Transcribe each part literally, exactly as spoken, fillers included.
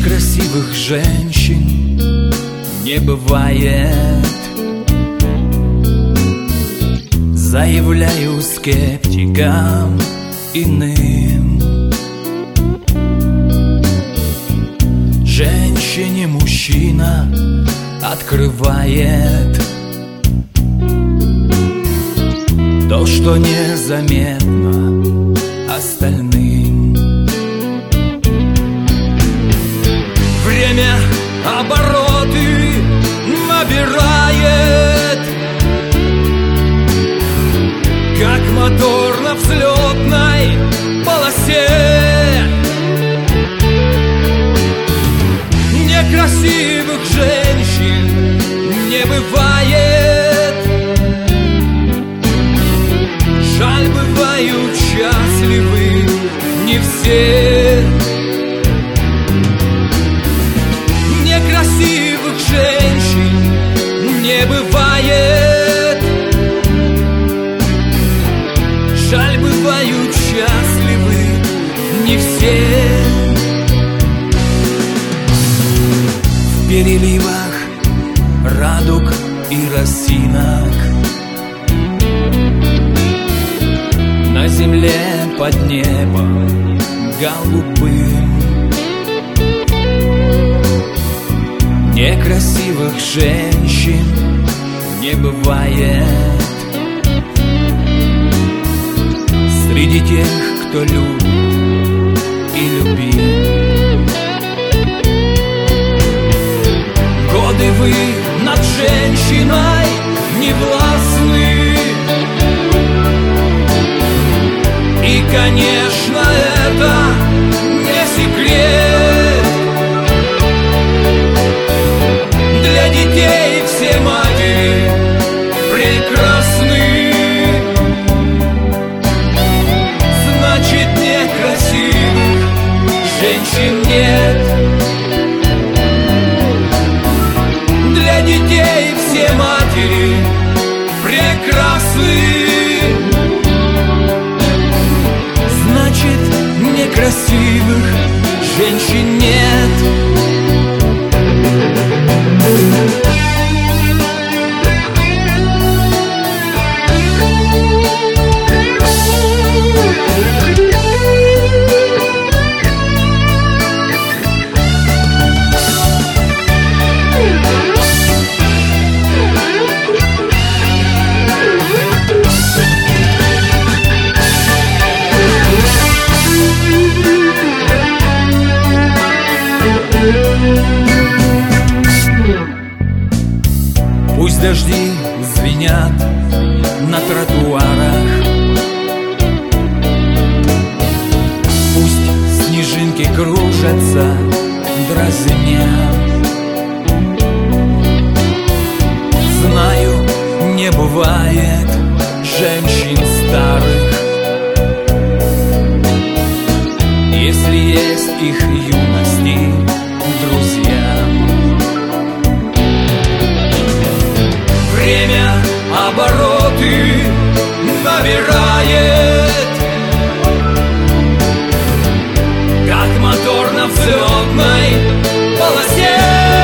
Некрасивых женщин не бывает. Заявляю скептикам иным: женщине мужчина открывает то, что незаметно остальным. Время обороты набирает, как мотор на взлетной полосе. Некрасивых женщин не бывает. Жаль, бывают счастливы не все. Некрасивых женщин не бывает. Жаль, бывают счастливы не все. В переливах радуг и росинок на земле под небом голубым. Некрасивых женщин не бывает среди тех, кто любит и любим. Годы вы над женщиной не властны, и, конечно, это не секрет. Для детей все матери прекрасны. Значит, некрасивых женщин нет. Для детей все матери прекрасны. Значит, некрасивых женщин нет. Пусть дожди звенят на тротуарах, пусть снежинки кружатся, дразня. Знаю, не бывает женщин старых, если есть их юности друзья. Время обороты набирает, как мотор на взлетной полосе.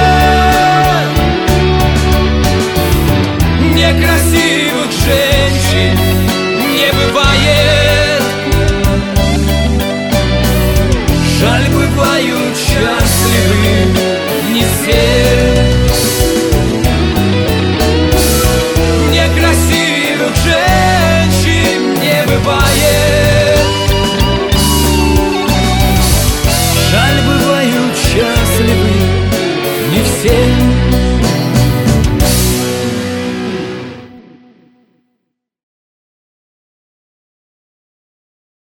Некрасивых женщин не бывает. Жаль, бывают счастливы не все. Некрасивых женщин не бывает. Жаль, бывают счастливы не все.